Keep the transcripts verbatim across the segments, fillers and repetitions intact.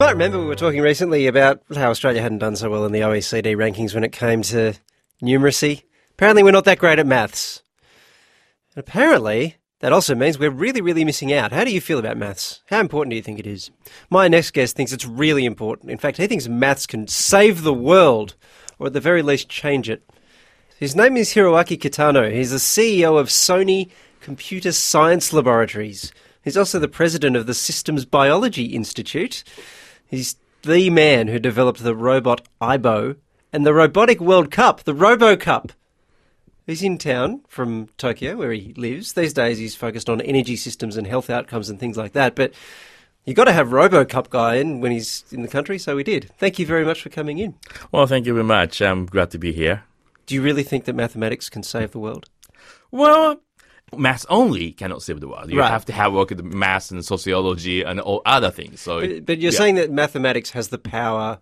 I remember we were talking recently about how Australia hadn't done so well in the O E C D rankings when it came to numeracy. Apparently we're not that great at maths. And apparently that also means we're really, really missing out. How do you feel about maths? How important do you think it is? My next guest thinks it's really important. In fact, he thinks maths can save the world, or at the very least change it. His name is Hiroaki Kitano. He's the C E O of Sony Computer Science Laboratories. He's also the president of the Systems Biology Institute. He's the man who developed the robot Aibo and the Robotic World Cup, the Robo Cup. He's in town from Tokyo, where he lives. These days he's focused on energy systems and health outcomes and things like that. But you got to have Robo Cup guy in when he's in the country, so we did. Thank you very much for coming in. Well, thank you very much. I'm glad to be here. Do you really think that mathematics can save the world? Well, maths only cannot save the world. You Right. have to have work with maths and sociology and all other things. So, But, but you're yeah. saying that mathematics has the power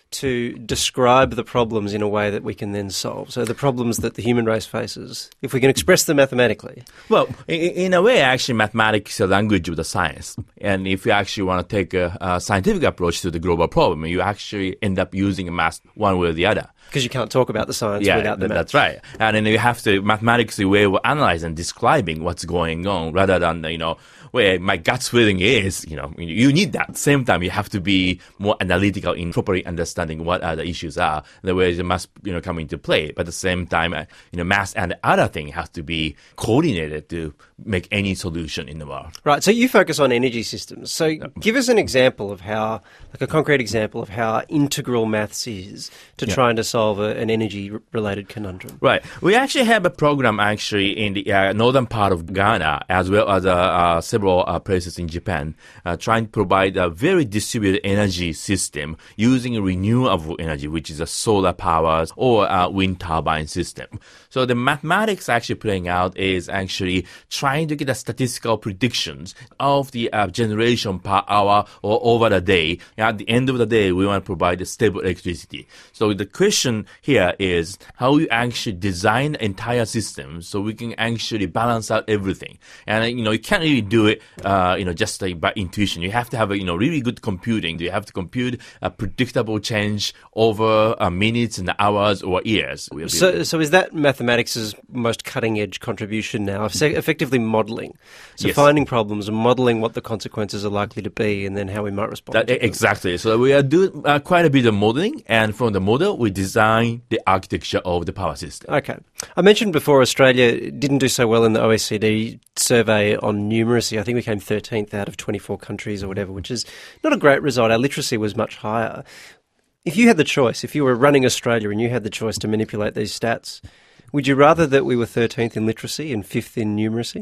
to describe the problems in a way that we can then solve. So the problems that the human race faces, if we can express them mathematically. Well, in, in a way, actually, mathematics is a language of the science. And if you actually want to take a, a scientific approach to the global problem, you actually end up using math one way or the other. Because you can't talk about the science Yeah, without the th- math. that's right. And then you have to mathematics the way of analyzing and describing what's going on, rather than you know where my gut feeling is. You know, you need that. At the same time, you have to be more analytical in properly understanding what uh, the issues are, the way they must you know come into play. But at the same time, uh, you know, math and the other thing have to be coordinated to make any solution in the world. Right, so you focus on energy systems. So give us an example of how, like a concrete example of how integral maths is to Yeah. trying to solve a, an energy-related conundrum. Right. We actually have a program actually in the uh, northern part of Ghana, as well as uh, uh, several uh, places in Japan, uh, trying to provide a very distributed energy system using renewable energy, which is a solar power or a wind turbine system. So the mathematics actually playing out is actually trying to get a statistical predictions of the uh, generation per hour or over the day. At the end of the day, we want to provide a stable electricity. So the question here is how you actually design entire systems so we can actually balance out everything. And, you know, you can't really do it, uh, you know, just like by intuition. You have to have a, you know, really good computing. You have to compute a predictable change over uh, minutes and hours or years. We'll be So, able to- so is that mathematics' most cutting-edge contribution now, Effe- effectively modelling? So Yes. finding problems and modelling what the consequences are likely to be and then how we might respond That, to them. exactly. So we are doing uh, quite a bit of modeling, and from the model, we design the architecture of the power system. Okay. I mentioned before Australia didn't do so well in the O E C D survey on numeracy. I think we came thirteenth out of twenty-four countries or whatever, which is not a great result. Our literacy was much higher. If you had the choice, if you were running Australia and you had the choice to manipulate these stats, would you rather that we were thirteenth in literacy and fifth in numeracy?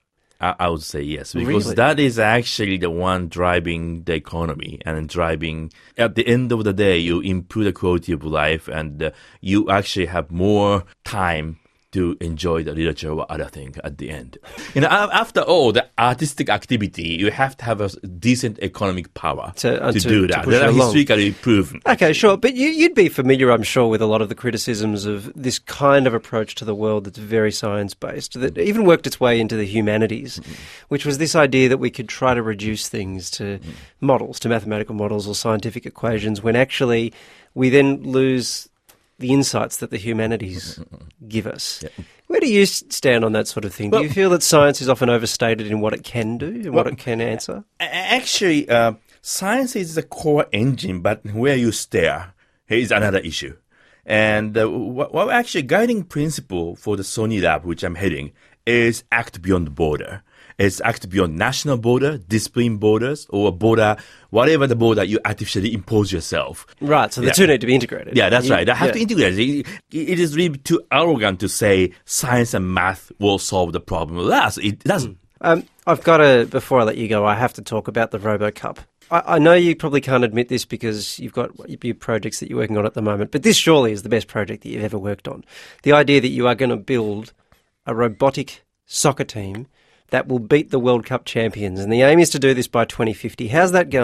I, I would say yes, because Really? that is actually the one driving the economy and driving, at the end of the day, you improve the quality of life and uh, you actually have more time to enjoy the literature or other thing at the end. You know, a- after all, the artistic activity, you have to have a decent economic power To- to, uh, to- do to that. push it That are along. historically proven. Okay, sure. But you, you'd be familiar, I'm sure, with a lot of the criticisms of this kind of approach to the world that's very science-based, that even worked its way into the humanities, which was this idea that we could try to reduce things to models, to mathematical models or scientific equations, when actually we then lose the insights that the humanities give us. Where do you s- stand on that sort of thing? do Well- you feel that science is often overstated in what it can do and what Well, it can answer? A- Actually, uh, science is the core engine, but where you stare is another issue. And uh, what, what actually guiding principle for the Sony Lab, which I'm heading, is act beyond border. It's act beyond national border, discipline borders, or border, whatever the border you artificially impose yourself. Right, so the Yeah. two need to be integrated. Yeah, that's You- right. I have yeah. to integrate it. It is really too arrogant to say science and math will solve the problem. Alas, it doesn't. Um, I've got to, before I let you go, I have to talk about the RoboCup. I, I know you probably can't admit this because you've got your projects that you're working on at the moment, but this surely is the best project that you've ever worked on. The idea that you are going to build a robotic soccer team that will beat the World Cup champions, and the aim is to do this by twenty fifty. How's that going?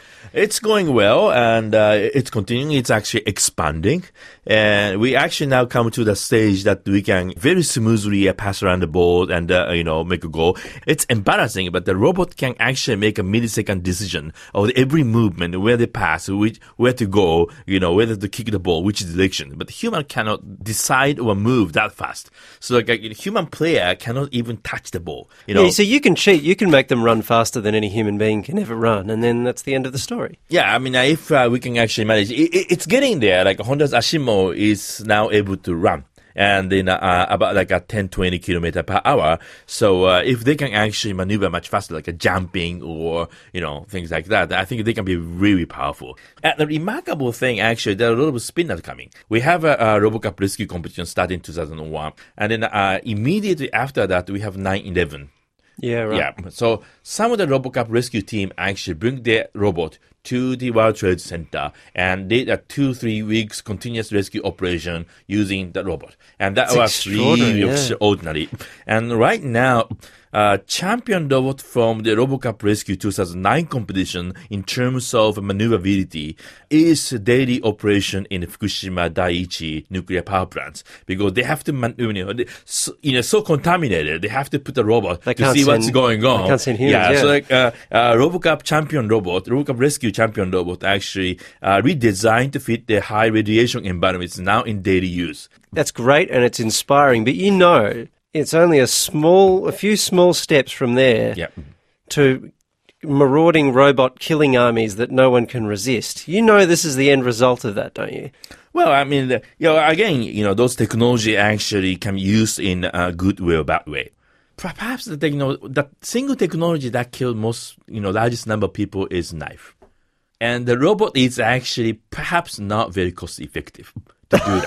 It's going well, and uh, it's continuing. It's actually expanding. And we actually now come to the stage that we can very smoothly uh, pass around the ball and, uh, you know, make a goal. It's embarrassing, but the robot can actually make a millisecond decision of every movement, where they pass, which, where to go, you know, whether to kick the ball, which direction. But the human cannot decide or move that fast. So like a human player cannot even touch the ball, you know. Yeah, so you can cheat. You can make them run faster than any human being can ever run, and then that's the end of the story. Yeah, I mean, uh, if uh, we can actually manage, it, it, it's getting there. Like Honda's Ashimo is now able to run, and in uh, about like a ten, twenty kilometer per hour. So uh, if they can actually maneuver much faster, like a jumping or you know things like that, I think they can be really powerful. And the remarkable thing, actually, there are a lot of spinners coming. We have a, a RoboCup rescue competition starting in two thousand one, and then uh, immediately after that, we have nine eleven. Yeah, right. Yeah. So some of the RoboCup rescue team actually bring their robot to the World Trade Center and did a two, three weeks continuous rescue operation using the robot. And that It's was really extraordinary, yeah. extraordinary. And right now, uh, champion robot from the RoboCup Rescue two thousand nine competition in terms of maneuverability is daily operation in Fukushima Daiichi nuclear power plants, because they have to, man- you know, they, so, you know, so contaminated, they have to put the robot They to can't see what's send- going on. they can't send humans, yeah, yeah. so like uh, uh, RoboCup champion robot, RoboCup Rescue champion robot actually uh, redesigned to fit the high radiation environments now in daily use. That's great and it's inspiring, but you know, it's only a small, a few small steps from there Yeah. to marauding robot killing armies that no one can resist. You know this is the end result of that, don't you? Well, I mean, the- you know, again, you know, those technology actually can be used in a good way or bad way. Perhaps the techno- the single technology that killed most, you know, largest number of people is knife. And the robot is actually perhaps not very cost effective to do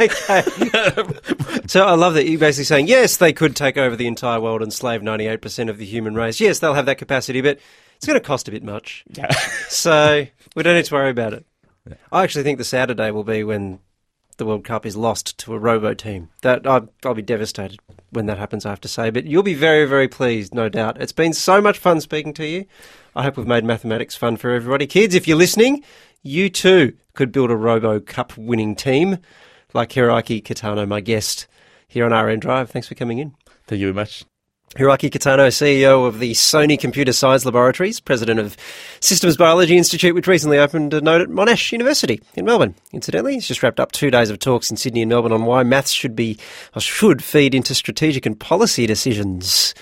that. Okay. So I love that you're basically saying, yes, they could take over the entire world and slave ninety-eight percent of the human race. Yes, they'll have that capacity, but it's going to cost a bit much. Yeah. So we don't need to worry about it. I actually think the sadder day will be when the World Cup is lost to a robo team. That I'll, I'll be devastated when that happens, I have to say. But you'll be very, very pleased, no doubt. It's been so much fun speaking to you. I hope we've made mathematics fun for everybody. Kids, if you're listening, you too could build a Robo Cup winning team like Hiroaki Kitano, my guest here on R N Drive. Thanks for coming in. Thank you very much. Hiroaki Kitano, C E O of the Sony Computer Science Laboratories, president of Systems Biology Institute, which recently opened a node at Monash University in Melbourne. Incidentally, he's just wrapped up two days of talks in Sydney and Melbourne on why maths should be or should feed into strategic and policy decisions.